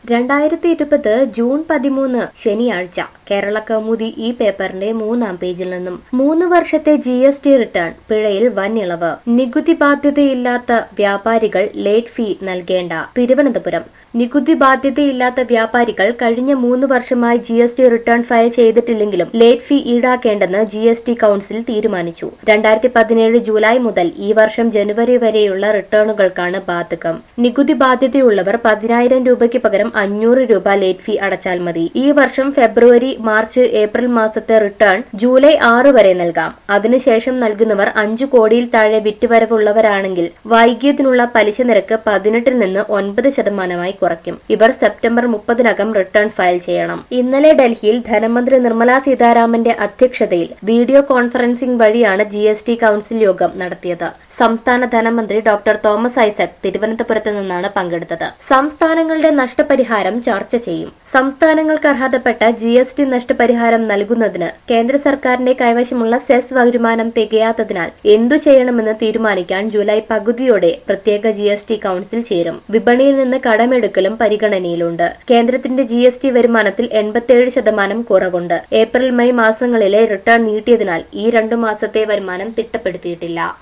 2020 June 13 ശനിയാഴ്ച കേരള കൗമുദി ഈ പേപ്പറിന്റെ 3-ാം പേജിൽ നിന്നും 3 വർഷത്തെ GST റിട്ടേൺ പിഴയിൽ വൻ ഇളവ്. നികുതി ബാധ്യതയില്ലാത്ത വ്യാപാരികൾ ലേറ്റ് ഫീ നൽകേണ്ട. തിരുവനന്തപുരം നികുതി ബാധ്യതയില്ലാത്ത വ്യാപാരികൾ കഴിഞ്ഞ 3 വർഷമായി GST റിട്ടേൺ ഫയൽ ചെയ്തിട്ടില്ലെങ്കിലും ലേറ്റ് ഫീ ഈടാക്കേണ്ടെന്ന് GST കൌൺസിൽ തീരുമാനിച്ചു. 2017 ജൂലൈ മുതൽ ഈ വർഷം ജനുവരി വരെയുള്ള റിട്ടേണുകൾക്കാണ് ബാധകം. നികുതി ബാധ്യതയുള്ളവർ 10,000 രൂപയ്ക്ക് പകരം 500 രൂപ ലേറ്റ് ഫീ അടച്ചാൽ മതി. ഈ വർഷം ഫെബ്രുവരി, മാർച്ച്, ഏപ്രിൽ മാസത്തെ റിട്ടേൺ ജൂലൈ 6 വരെ നൽകാം. അതിനുശേഷം നൽകുന്നവർ 5 കോടിയിൽ താഴെ വിറ്റുവരവുള്ളവരാണെങ്കിൽ വൈകിയതിനുള്ള പലിശ നിരക്ക് 18 നിന്ന് 9% കുറയ്ക്കും. ഇവർ സെപ്റ്റംബർ 30-നകം റിട്ടേൺ ഫയൽ ചെയ്യണം. ഇന്നലെ ഡൽഹിയിൽ ധനമന്ത്രി നിർമ്മല സീതാരാമന്റെ അധ്യക്ഷതയിൽ വീഡിയോ കോൺഫറൻസിംഗ് വഴിയാണ് GST കൌൺസിൽ യോഗം നടത്തിയത്. സംസ്ഥാന ധനമന്ത്രി ഡോക്ടർ തോമസ് ഐസക് തിരുവനന്തപുരത്ത് നിന്നാണ് പങ്കെടുത്തത്. സംസ്ഥാനങ്ങളുടെ നഷ്ടപരിഹാരം ചർച്ച ചെയ്യും. സംസ്ഥാനങ്ങൾക്ക് അർഹതപ്പെട്ട GST നഷ്ടപരിഹാരം നൽകുന്നതിന് കേന്ദ്ര സർക്കാരിന്റെ കൈവശമുള്ള സെസ് വരുമാനം തികയാത്തതിനാൽ എന്തു ചെയ്യണമെന്ന് തീരുമാനിക്കാൻ ജൂലൈ പകുതിയോടെ പ്രത്യേക GST കൌൺസിൽ ചേരും. വിപണിയിൽ നിന്ന് കടമെടുക്കലും പരിഗണനയിലുണ്ട്. കേന്ദ്രത്തിന്റെ GST വരുമാനത്തിൽ 87% കുറവുണ്ട്. ഏപ്രിൽ, മെയ് മാസങ്ങളിലെ റിട്ടേൺ നീട്ടിയതിനാൽ ഈ 2 മാസത്തെ വരുമാനം തിട്ടപ്പെടുത്തിയിട്ടില്ല.